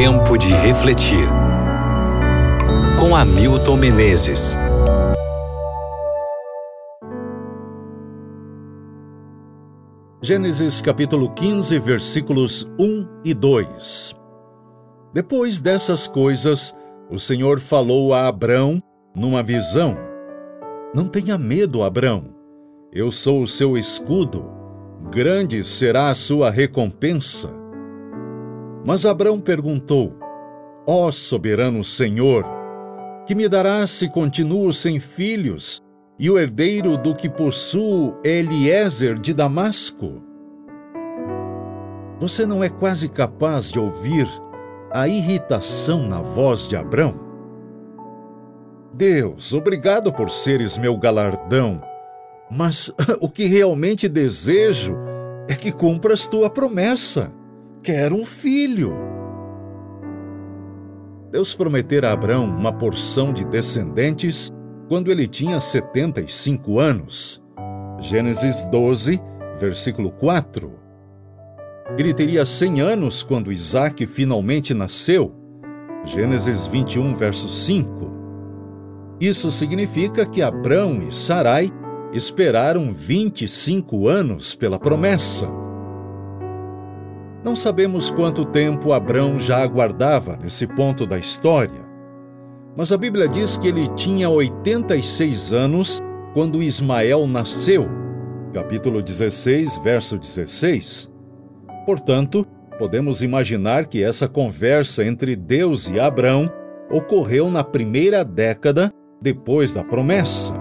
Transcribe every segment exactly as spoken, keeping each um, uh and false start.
Tempo de refletir. Com Hamilton Menezes. Gênesis capítulo quinze, versículos um e dois. Depois dessas coisas, o Senhor falou a Abrão numa visão: Não tenha medo, Abrão. Eu sou o seu escudo. Grande será a sua recompensa. Mas Abrão perguntou: Ó soberano Senhor, que me darás se continuo sem filhos, e o herdeiro do que possuo é Eliezer de Damasco? Você não é quase capaz de ouvir a irritação na voz de Abrão? Deus, obrigado por seres meu galardão, mas o que realmente desejo é que cumpras tua promessa. Quero um filho. Deus prometera a Abrão uma porção de descendentes quando ele tinha setenta e cinco anos. Gênesis doze, versículo quatro. Ele teria cem anos quando Isaque finalmente nasceu. Gênesis vinte e um, verso cinco. Isso significa que Abrão e Sarai esperaram vinte e cinco anos pela promessa. Não sabemos quanto tempo Abrão já aguardava nesse ponto da história, mas a Bíblia diz que ele tinha oitenta e seis anos quando Ismael nasceu, capítulo dezesseis, verso dezesseis. Portanto, podemos imaginar que essa conversa entre Deus e Abrão ocorreu na primeira década depois da promessa.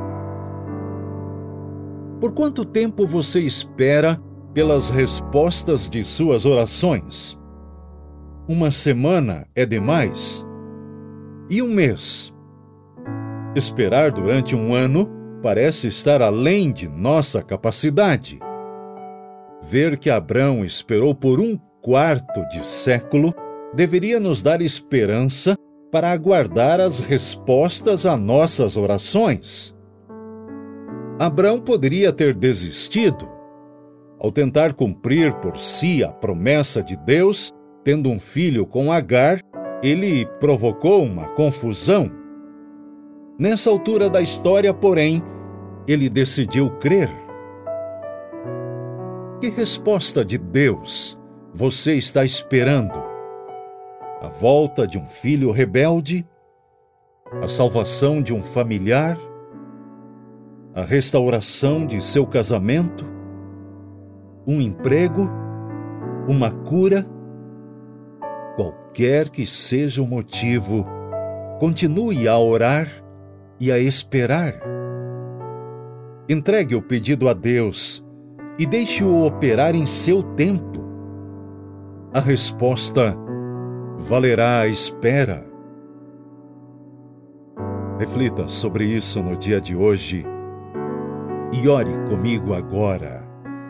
Por quanto tempo você espera pelas respostas de suas orações? Uma semana é demais? E um mês? Esperar durante um ano parece estar além de nossa capacidade. Ver que Abrão esperou por um quarto de século deveria nos dar esperança para aguardar as respostas a nossas orações. Abrão poderia ter desistido. Ao tentar cumprir por si a promessa de Deus, tendo um filho com Agar, ele provocou uma confusão. Nessa altura da história, porém, ele decidiu crer. Que resposta de Deus você está esperando? A volta de um filho rebelde? A salvação de um familiar? A restauração de seu casamento? Um emprego? Uma cura? Qualquer que seja o motivo, continue a orar e a esperar. Entregue o pedido a Deus e deixe-o operar em seu tempo. A resposta valerá a espera. Reflita sobre isso no dia de hoje e ore comigo agora.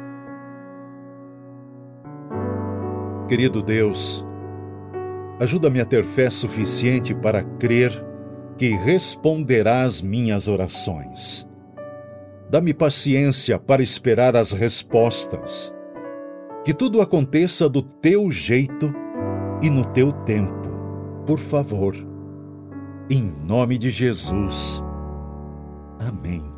Querido Deus, ajuda-me a ter fé suficiente para crer que responderás minhas orações. Dá-me paciência para esperar as respostas. Que tudo aconteça do teu jeito e no teu tempo, por favor. Em nome de Jesus. Amém.